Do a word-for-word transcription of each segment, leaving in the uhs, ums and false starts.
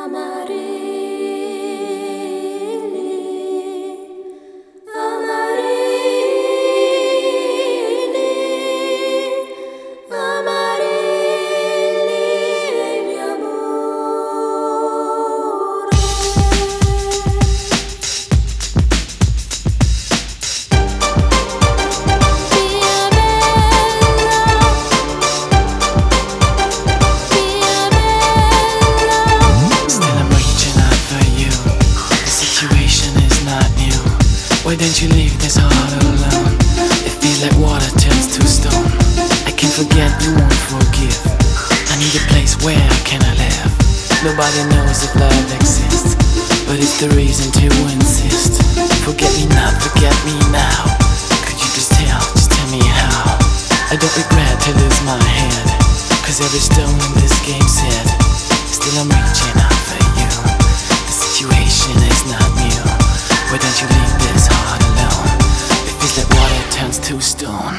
Why don't you leave this heart alone? It feels like water turns to stone. I can't forget, you won't forgive. I need a place where I can live. Nobody knows if love exists, but it's the reason to insist. Forget me not, forget me now. Could you just tell, just tell me how? I don't regret to lose my head, cause every stone in this game said, still I'm reaching out for you. The situation is not new. Why don't you leave this heart alone? It feels like water turns to stone.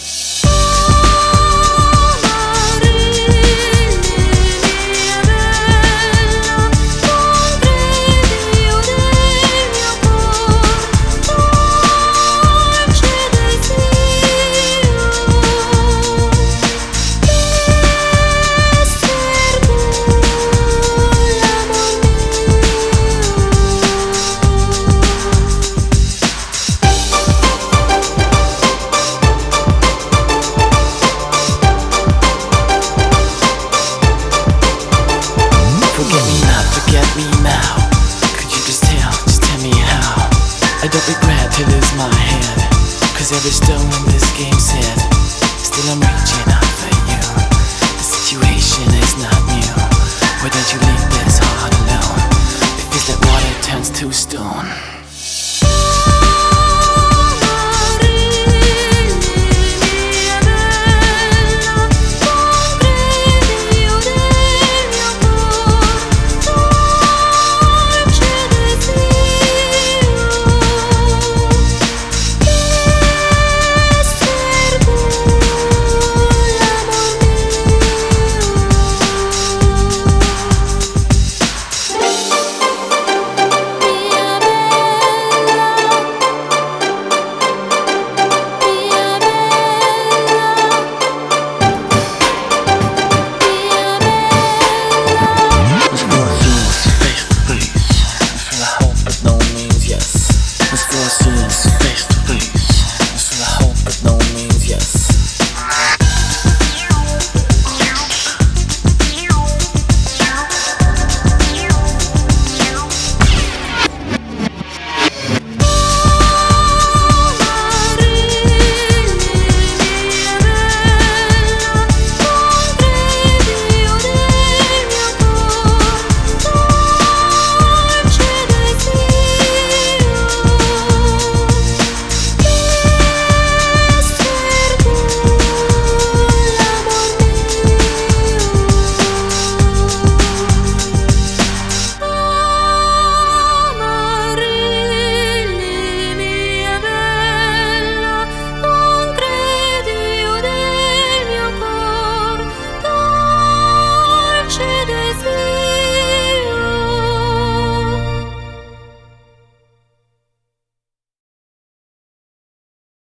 I don't regret to lose my head, cause every stone in this game said, still I'm reaching out for you. The situation is not new. Why don't you leave this heart alone? It feels like water turns to stone.